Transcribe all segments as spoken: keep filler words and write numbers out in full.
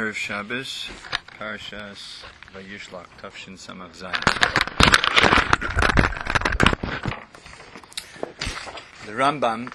Erev Shabbos, Parashas Vayishlach, Tafshin Samach Zayin. The Rambam,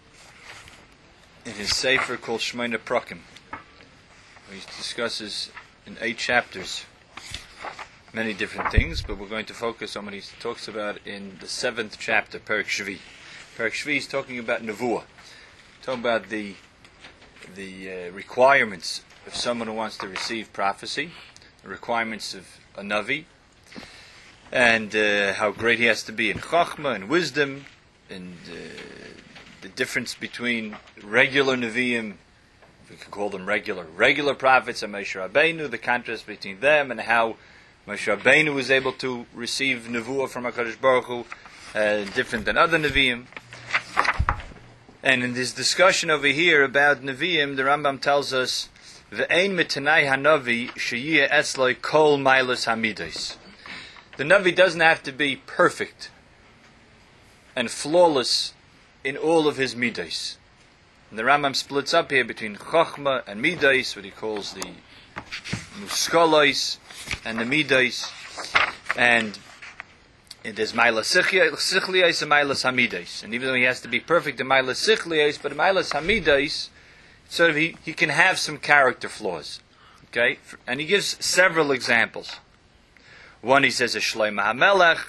in his Sefer called Shmoyne Prakim, he discusses in eight chapters many different things, but we're going to focus on what he talks about in the seventh chapter, Perek Shvi. Perek Shvi is talking about Nevuah, talking about the the uh, requirements of someone who wants to receive prophecy, the requirements of a Navi, and uh, how great he has to be in Chachma and wisdom, and uh, the difference between regular Nevi'im, we could call them regular, regular prophets, and Moshe Rabbeinu, the contrast between them, and how Moshe Rabbeinu was able to receive Nevuah from HaKadosh Baruch Hu, uh, different than other Nevi'im. And in this discussion over here about Nevi'im, the Rambam tells us, V'ein mitanai hanavi sheyeh etzloi kol mailos hamidos. The Navi doesn't have to be perfect and flawless in all of his midos. And the Rambam splits up here between Chochma and Midos, what he calls the Muskolos and the Midos, and it is Mailas Sichlios and Mailas Hamidos. And even though he has to be perfect in Mailas Sichlios, but in Mailas Hamidos, sort of he, he can have some character flaws. Okay? And he gives several examples. One, he says, a Shlomo HaMelech,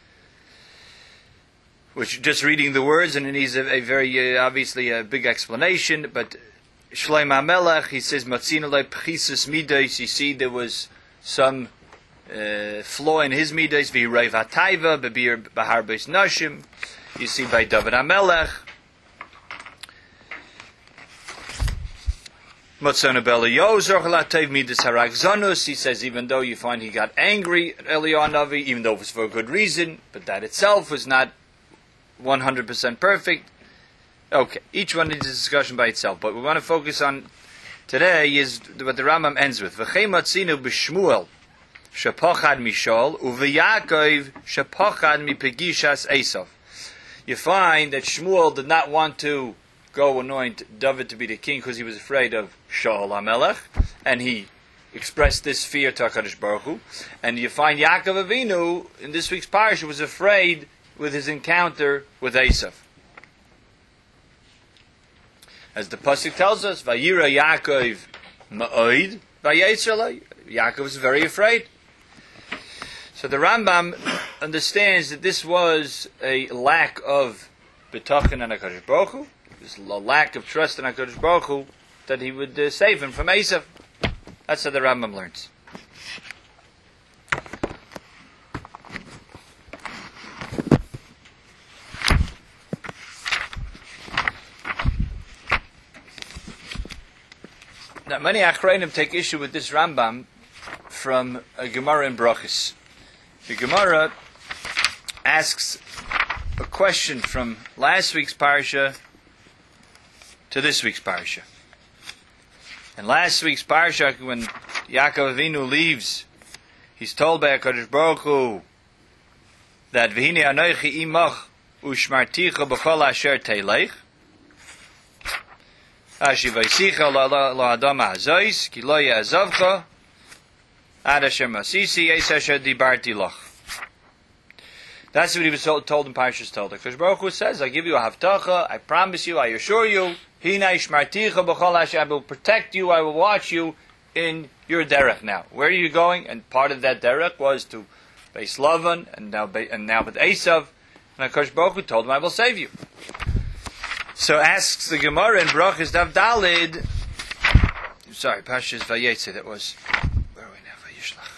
which just reading the words, and it needs a, a very, uh, obviously, a big explanation, but Shlomo HaMelech, he says, Matzina le pchisus midos, you see there was some uh, flaw in his midos, v'hireiv hataiva, bebir b'harbes nashim, you see by David HaMelech, Matzona Belial Zorchalatev midas harag zanus, he says, even though you find he got angry at Eliyahu Navi, even though it was for a good reason, but that itself was not one hundred percent perfect. Okay, each one is a discussion by itself, but we want to focus on today is what the Rambam ends with. V'chei matzinu b'Shmuel shepochad mishol u'v'Yakov shepochad mipegishas Esav. You find that Shmuel did not want to go anoint David to be the king because he was afraid of Shaul HaMelech, and he expressed this fear to HaKadosh Baruch Hu. And you find Yaakov Avinu in this week's parasha was afraid with his encounter with Esav. As the pasuk tells us, Vayira Yaakov ma'od vayetzer. Yaakov was very afraid. So the Rambam understands that this was a lack of bitachon on HaKadosh Baruch Hu, this a lack of trust in HaKadosh Baruch Hu, that he would uh, save him from Esav. That's how the Rambam learns. Now, many Achronim take issue with this Rambam from a Gemara in Brachos. The Gemara asks a question from last week's parasha to this week's parasha. In last week's parasha, when Yaakov Avinu leaves, he's told by HaKadosh Baruch Hu that V'hine anochi imach u'shmarticha b'chol asher teilech Ashivaysicha la'adam ha'zois ki lo ya'azavcha ad asher masisi es asher dibarti lach. That's what he was told in Parashas Toldah. HaKadosh Baruch Hu says, I give you a havtacha, I promise you, I assure you, hinai shmarticha b'chol asher, I will protect you, I will watch you in your derech now. Where are you going? And part of that derech was to Beis Lavan, and now and now with Esav, and HaKadosh Baruch Hu told him, I will save you. So asks the Gemara in Brachos Daf Dalid. Sorry, Parashas Vayetze. That was where are we now? Vayishlach.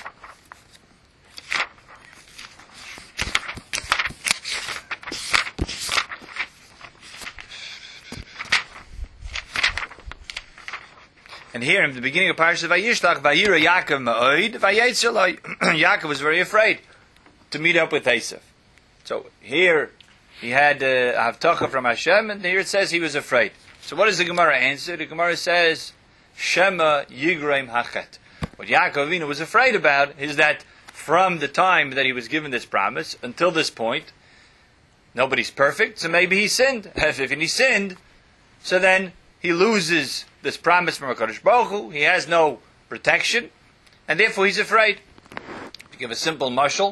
And here in the beginning of Parashas Vayishlach, Vayira Yaakov ma'od Vayetze lo. Yaakov was very afraid to meet up with Esav. So here he had a uh, havtacha from Hashem, and here it says he was afraid. So what does the Gemara answer? The Gemara says, Shema Yigraim Hachet. What Yaakov Avinu was afraid about is that from the time that he was given this promise until this point, nobody's perfect, so maybe he sinned. If he sinned, so then he loses this promise from HaKadosh Baruch Hu. He has no protection, and therefore he's afraid. To give a simple mashal,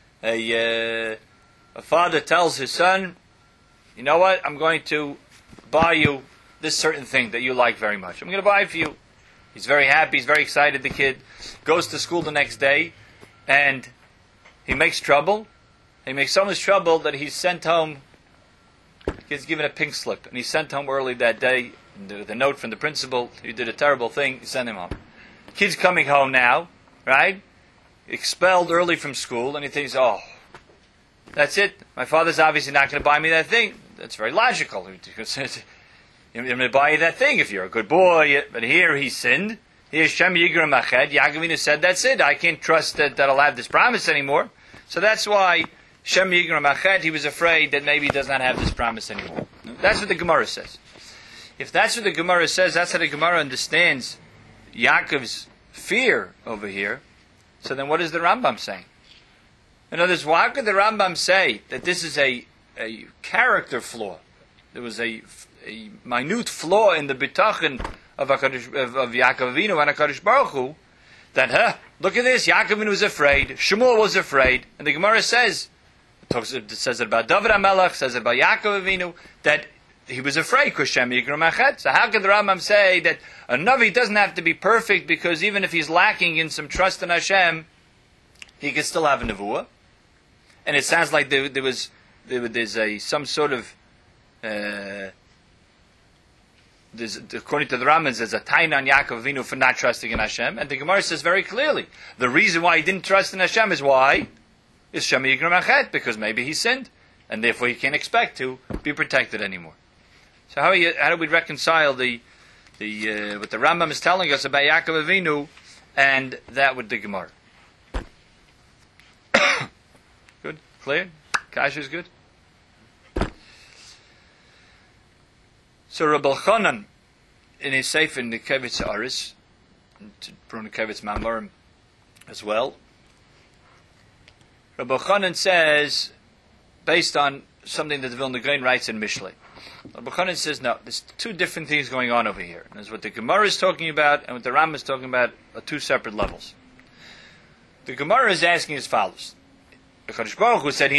a, uh, a father tells his son, you know what, I'm going to buy you this certain thing that you like very much. I'm going to buy it for you. He's very happy, he's very excited, the kid goes to school the next day, and he makes trouble. He makes so much trouble that he's sent home, he's given a pink slip, and he's sent home early that day, the, the note from the principal, he did a terrible thing, he sent him home. Kid's coming home now, right? Expelled early from school, and he thinks, oh, that's it. My father's obviously not going to buy me that thing. That's very logical. I'm going to buy you that thing if you're a good boy. But here he sinned. Here's Shem Yigram Ached. Yaakov Avinu said, that's it. I can't trust that, that I'll have this promise anymore. So that's why Shem Yigram Ached, he was afraid that maybe he does not have this promise anymore. That's what the Gemara says. If that's what the Gemara says, that's how the Gemara understands Yaakov's fear over here. So then what is the Rambam saying? In other words, why could the Rambam say that this is a, a character flaw? There was a, a minute flaw in the bitachon of, HaKadosh, of, of Yaakov Avinu and HaKadosh Baruch Hu, that, huh, look at this, Yaakov Avinu was afraid, Shmuel was afraid, and the Gemara says, it, talks, it says it about David HaMelech, says it about Yaakov Avinu, that he was afraid, because Shem Yigram Ached. So how could the Rambam say that a Navi doesn't have to be perfect, because even if he's lacking in some trust in Hashem, he could still have a Nevuah? And it sounds like there, there was there, there's a some sort of uh, there's, according to the Rambam, there's a taina on Yaakov Avinu for not trusting in Hashem, and the Gemara says very clearly the reason why he didn't trust in Hashem is why is Shem Yigram Ached, because maybe he sinned, and therefore he can't expect to be protected anymore. So how, you, how do we reconcile the the uh, what the Rambam is telling us about Yaakov Avinu and that with the Gemara? Good? Clear? Kasha is good? So Rabbi Elchanan, in his Sefer in the Kevitz Aris, from the Kevitz Mamarim as well, Rabbi Elchanan says, based on something that the Vilna Gaon writes in Mishlei, Rabbi Elchanan says, no, there's two different things going on over here. And there's what the Gemara is talking about and what the Rambam is talking about are two separate levels. The Gemara is asking as follows. HaKadosh Baruch Hu said,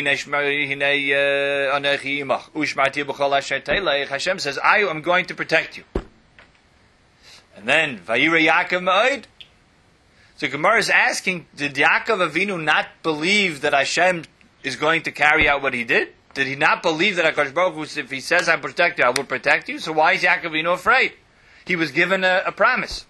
Hashem says, I am going to protect you. And then, Vayira Yaakov Ma'od. So Gemara is asking, did Yaakov Avinu not believe that Hashem is going to carry out what he did? Did he not believe that HaKadosh Baruch Hu, if he says, I protect you, I will protect you? So why is Yaakov Avinu afraid? He was given a, a promise.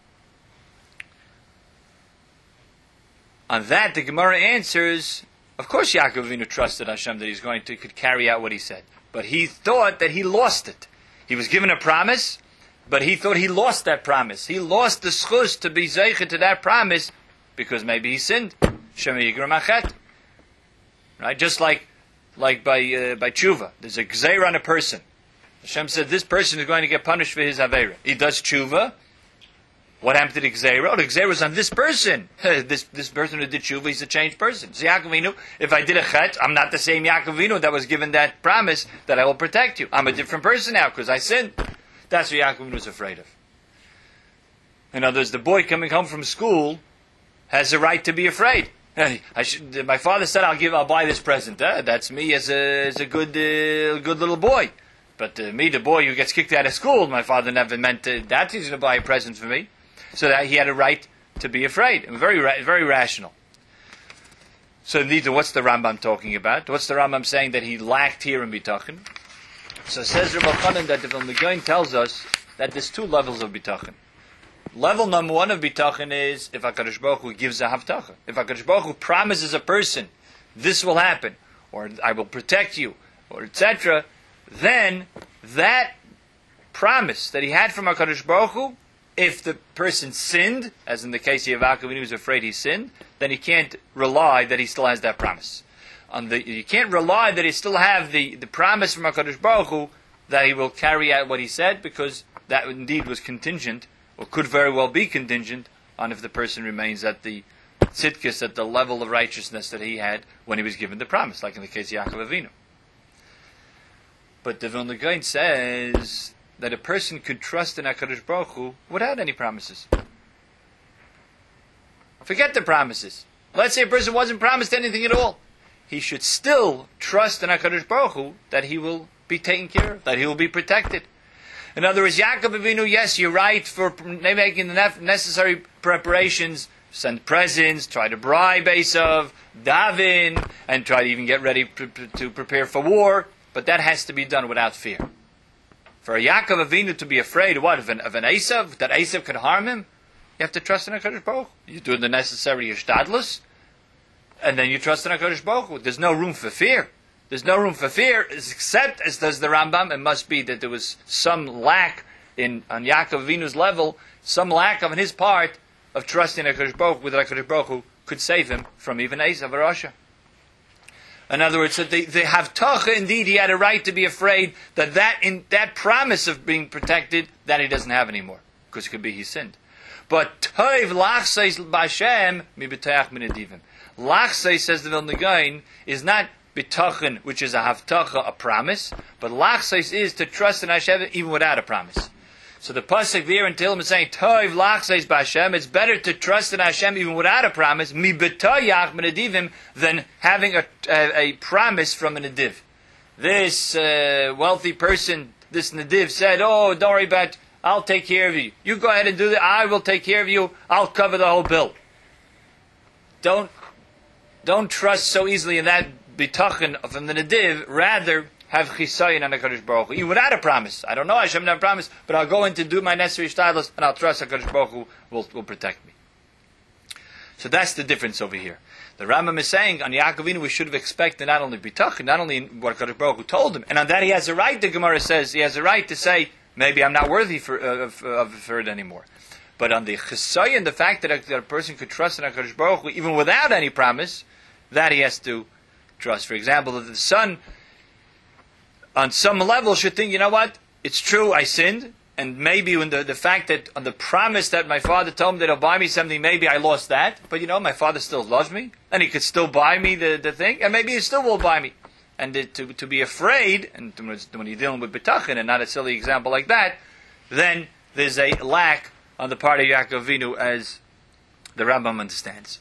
On that, the Gemara answers, of course Yaakov Avinu trusted Hashem that he's going to could carry out what he said. But he thought that he lost it. He was given a promise, but he thought he lost that promise. He lost the schus to be zeicher to that promise because maybe he sinned. Shem Yigram Ached. Right? Just like like by uh, by tshuva. There's a gzeir on a person. Hashem said this person is going to get punished for his aveira. He does tshuva. What happened to the Gzeira? Oh, the Gzeira was on this person. this this person who did tshuva, he's a changed person. So Yaakov Avinu, if I did a chet, I'm not the same Yaakov Avinu that was given that promise that I will protect you. I'm a different person now because I sinned. That's what Yaakov Avinu was afraid of. In other words, the boy coming home from school has a right to be afraid. I should, my father said, "I'll give, I'll buy this present." Uh, that's me as a as a good uh, good little boy. But uh, me, the boy who gets kicked out of school, my father never meant to, that he's going to buy a present for me. So that he had a right to be afraid. Very, ra- very rational. So indeed, what's the Rambam talking about? What's the Rambam saying that he lacked here in bitachon? So says Rabbi Elchanan that the Vilna Gaon tells us that there's two levels of bitachon. Level number one of bitachon is if HaKadosh Baruch Hu gives a havtacha. If HaKadosh Baruch Hu promises a person, this will happen, or I will protect you, or et cetera, then that promise that he had from HaKadosh Baruch Hu, if the person sinned, as in the case of Yaakov, when he was afraid he sinned, then he can't rely that he still has that promise. On the, you can't rely that he still have the, the promise from HaKadosh Baruch Hu that he will carry out what he said, because that indeed was contingent, or could very well be contingent, on if the person remains at the tzidkis, at the level of righteousness that he had when he was given the promise, like in the case of Yaakov Avinu. But the Vilna Gaon says that a person could trust in HaKadosh Baruch Hu without any promises. Forget the promises. Let's say a person wasn't promised anything at all. He should still trust in HaKadosh Baruch Hu that he will be taken care of, that he will be protected. In other words, Yaakov Avinu, yes, you're right for making the necessary preparations, send presents, try to bribe Esav, daven, and try to even get ready to prepare for war, but that has to be done without fear. For a Yaakov Avinu to be afraid, what, of an, of an Esav, that Esav could harm him, you have to trust in HaKadosh Baruch Hu. You do the necessary Yishtadlus, and then you trust in HaKadosh Baruch Hu. There's no room for fear. There's no room for fear, except, as does the Rambam, it must be that there was some lack in on Yaakov Avinu's level, some lack on his part of trusting HaKadosh Baruch Hu, with HaKadosh Baruch Hu could save him from even Esav or Rasha. In other words, that they, they have Havtacha, indeed, he had a right to be afraid that that, in, that promise of being protected, that he doesn't have anymore, because it could be he sinned. But Toiv Lachseis B'Hashem Mi B'Tayach Min Adivim. Lachseis, says the Vilna Gaon, is not B'Tachin, which is a Havtacha, a promise, but Lachseis is to trust in Hashem even without a promise. So the pasuk there in Tehillim is saying, Toiv Lachseis B'Hashem, it's better to trust in Hashem even without a promise, Mi B'Tayach Min Adivim, than having a, a, a promise from a Nadiv. This uh, wealthy person, this Nadiv, said, oh, don't worry about it, I'll take care of you. You go ahead and do that, I will take care of you, I'll cover the whole bill. Don't, don't trust so easily in that bitachon from the Nadiv, rather have chisayin on HaKadosh Baruch Hu. Even without a promise. I don't know, I shouldn't have a promise, but I'll go in to do my necessary shtadlus, and I'll trust HaKadosh Baruch Hu will, will protect me. So that's the difference over here. The Rambam is saying, on Yaakov Avinu we should have expected not only bitachon, not only what HaKadosh Baruch Hu told him, and on that he has a right, the Gemara says, he has a right to say, maybe I'm not worthy for, uh, of, of, for it anymore. But on the chisayin, the fact that a, that a person could trust in HaKadosh Baruch Hu, even without any promise, that he has to trust. For example, that the son, on some level, should think, you know what, it's true, I sinned, and maybe when the, the fact that on the promise that my father told me that he'll buy me something, maybe I lost that, but you know, my father still loves me, and he could still buy me the, the thing, and maybe he still will buy me. And to, to be afraid, and when you're dealing with bitachon, and not a silly example like that, then there's a lack on the part of Yaakov Avinu, as the Rambam understands.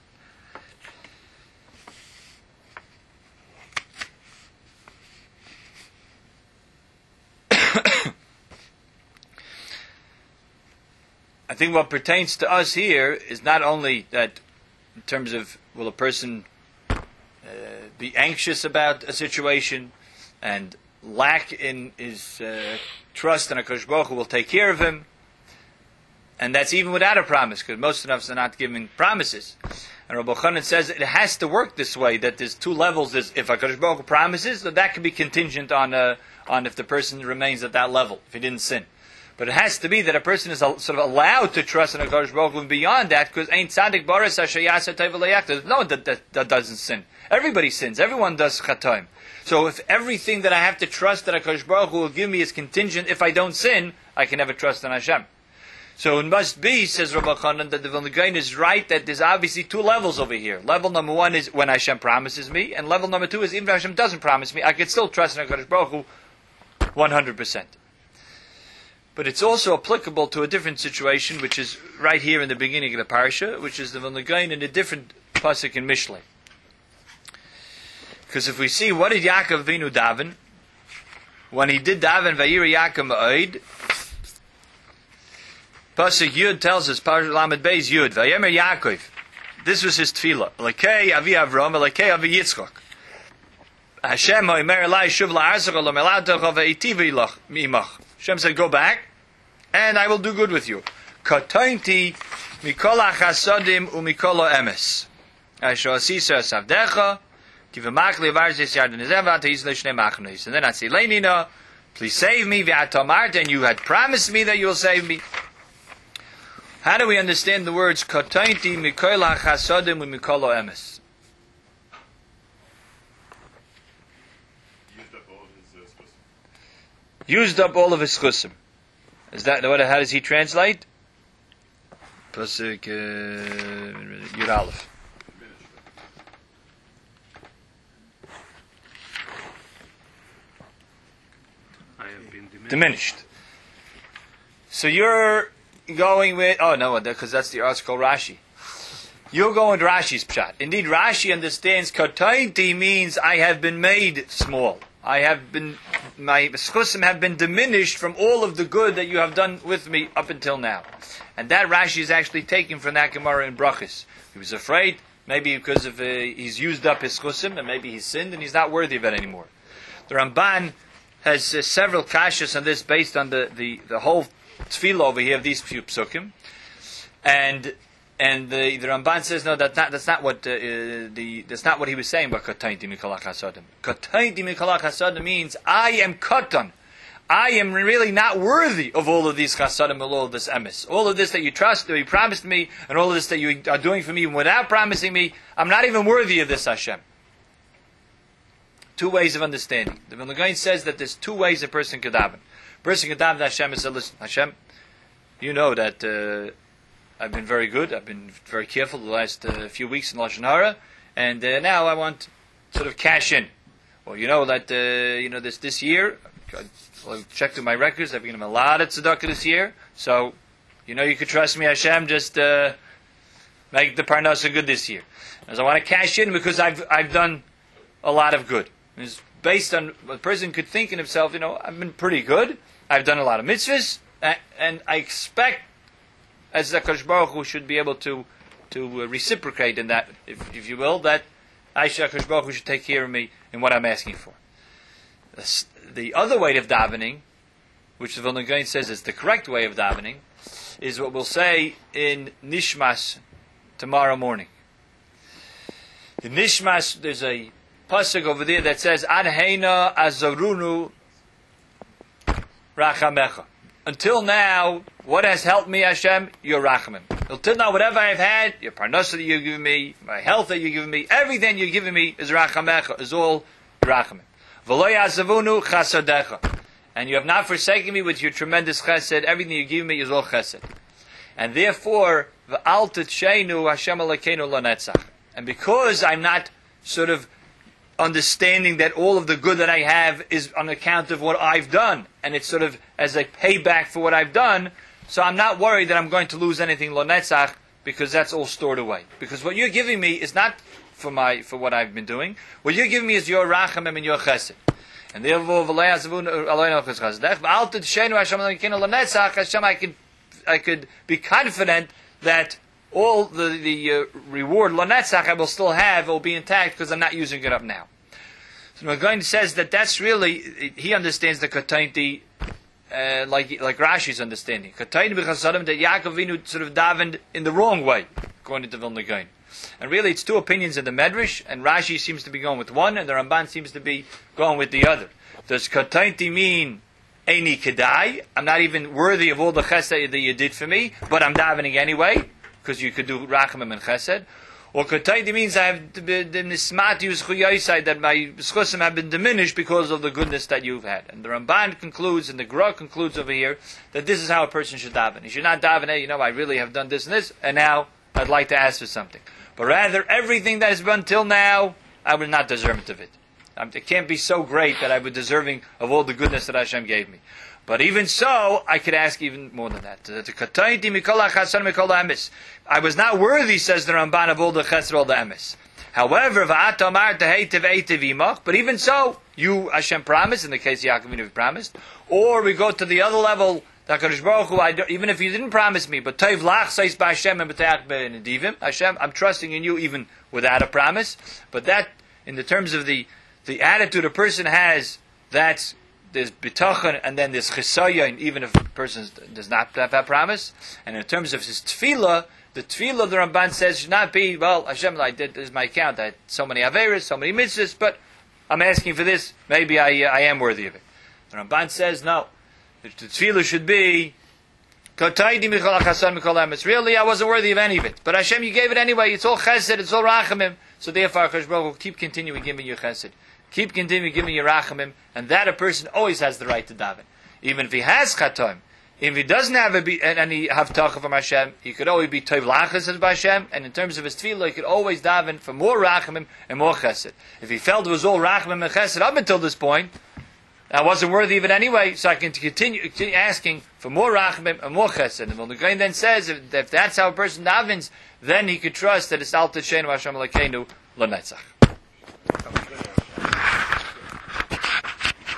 I think what pertains to us here is not only that in terms of will a person uh, be anxious about a situation and lack in his uh, trust in HaKadosh Baruch Hu will take care of him, and that's even without a promise, because most of us are not giving promises. And Rabbi Chanan says it has to work this way, that there's two levels. There's, if HaKadosh Baruch Hu promises, that that can be contingent on uh, on if the person remains at that level, if he didn't sin. But it has to be that a person is sort of allowed to trust in HaKadosh Baruch Hu beyond that, because ain't tzaddik baras asher yaseh tov v'lo yakta. No one that, that, that doesn't sin. Everybody sins. Everyone does chatoim. So if everything that I have to trust that HaKadosh Baruch Hu will give me is contingent, if I don't sin, I can never trust in Hashem. So it must be, says Rabbi Chanan, that the Vilna Gaon is right, that there's obviously two levels over here. Level number one is when Hashem promises me, and level number two is even if Hashem doesn't promise me, I can still trust in HaKadosh Baruch Hu one hundred percent. But it's also applicable to a different situation, which is right here in the beginning of the parasha, which is the Vilna Gaon in a different pasuk in Mishlei. Because if we see, what did Yaakov Avinu daven? When he did daven, Vayira Yaakov Ma'od, pasuk Yud tells us, Parashat Lamed Beis Yud, Vayemer Yaakov. This was his tefillah. Elokei Avi Avram, Elokei Avi Yitzchak. Hashem ha'omer elai shuv la'arzach lo melatecha ve'itivi lach imach. Hashem said, go back, and I will do good with you. Katointi mikol hachasodim umikol ha'emes. Asher asisa savdecha, kivamach levarzis yarden ezeva teis le'shnei machnos. And then I say, Leinina, please save me, ve'atamart, and you had promised me that you will save me. How do we understand the words katointi mikol hachasodim umikol ha'emes? Used up all of his chusim. Is that what? How does he translate? Pasuk Yud Aleph. I have been diminished. Diminished. So you're going with, oh no, because that's the article Rashi. You're going with Rashi's pshat. Indeed, Rashi understands katainti means I have been made small. I have been, my schusim have been diminished from all of the good that you have done with me up until now. And that Rashi is actually taken from that Gemara in Brachos. He was afraid, maybe because of uh, he's used up his schusim, and maybe he's sinned, and he's not worthy of it anymore. The Ramban has uh, several kashas on this based on the, the, the whole tefillah over here of these few psukim. And and the, the Ramban says, no, that not, that's not what uh, uh, the that's not what he was saying about katainti mikolach hasadim. Katainti mikolach hasadim means I am katan. I am really not worthy of all of these chasadim, all of this emes. All of this that you trust, that you promised me, and all of this that you are doing for me without promising me, I'm not even worthy of this, Hashem. Two ways of understanding. The Vilna Gaon says that there's two ways a person could daven. A person could daven to Hashem and say, listen, Hashem, you know that uh, I've been very good, I've been very careful the last uh, few weeks in Lashon Hara, and uh, now I want to sort of cash in. Well, you know that, uh, you know, this this year, I've checked through my records, I've given him a lot of tzedakah this year, so, you know, you could trust me, Hashem, just uh, make the parnasa good this year. As I want to cash in because I've I've done a lot of good. It's based on what a person could think in himself, you know, I've been pretty good, I've done a lot of mitzvahs, and I expect, as the HaKadosh Baruch Hu should be able to to uh, reciprocate in that, if, if you will, that I should, HaKadosh Baruch Hu should take care of me in what I'm asking for. The, the other way of davening, which the Vilna Gaon says is the correct way of davening, is what we'll say in Nishmas tomorrow morning. The Nishmas, there's a pasuk over there that says, Ad heina azarunu rachamecha. Until now, what has helped me, Hashem? Your rachamim. Until now, whatever I've had, your parnasa that you've given me, my health that you've given me, everything you've given me is rachamecha, is all rachamim. V'lo ya'azavunu chasadecha. And you have not forsaken me with your tremendous chesed. Everything you give me is all chesed. And therefore, v'al titcheinu Hashem Elokeinu lanetzach. And because I'm not sort of understanding that all of the good that I have is on account of what I've done, and it's sort of as a payback for what I've done, so I'm not worried that I'm going to lose anything lanetzach, because that's all stored away. Because what you're giving me is not for my for what I've been doing. What you're giving me is your rachamim and your chesed. And therefore, Hashem, I could I could be confident that all the, the uh, reward, lanetzach, I will still have, will be intact because I'm not using it up now. So Magen says that that's really, he understands the katainti uh, like like Rashi's understanding. Katainti b'chasadim, that Yaakov Avinu sort of davened in the wrong way, according to Vilna Gaon. And really it's two opinions in the Medrash, and Rashi seems to be going with one, and the Ramban seems to be going with the other. Does katainti mean Eini kedai? I'm not even worthy of all the chesed that you did for me, but I'm davening anyway, because you could do rachamim and chesed. Or katainti means I have the nismati u'zchuyosai, that my schusim have been diminished because of the goodness that you've had. And the Ramban concludes, and the Gra concludes over here, that this is how a person should daven. He should not daven, hey, you know, I really have done this and this, and now I'd like to ask for something. But rather, everything that has been till now, I would not deserve of it. It can't be so great that I would be deserving of all the goodness that Hashem gave me. But even so, I could ask even more than that. I was not worthy, says the Ramban, of all the chesed, all the emes. However, but even so, you, Hashem, promised, in the case of Yaakov Avinu promised. Or we go to the other level, HaKadosh Baruch Hu, I don't, even if you didn't promise me, but Teiv Lach says by Hashem and B'teach B'nedivim, Hashem, I'm trusting in you even without a promise. But that, in the terms of the the attitude a person has, that's there's bitachon and then there's chisayon, even if a person does not have that promise. And in terms of his tefillah, the tefillah of the Ramban says should not be, well, Hashem, I did, this is my account, I had so many averis, so many mitzvahs, but I'm asking for this, maybe I uh, I am worthy of it. The Ramban says, no, the tefillah should be, really, I wasn't worthy of any of it. But Hashem, you gave it anyway, it's all chesed, it's all rachamim, so therefore, HaKadosh Baruch Hu, keep continuing giving you chesed. Keep continuing giving you rachamim, and that a person always has the right to daven. Even if he has chatam, if he doesn't have a, any havtacha from Hashem, he could always be tov lachas by Hashem, and in terms of his tefillah, he could always daven for more rachamim and more chesed. If he felt it was all rachamim and chesed up until this point, I wasn't worthy of it anyway, so I can continue, continue asking for more rachamim and more chesed. And the Gaon then says, if, if that's how a person davens, then he could trust that it's al t'sheinu Hashem Elokeinu l'netzach.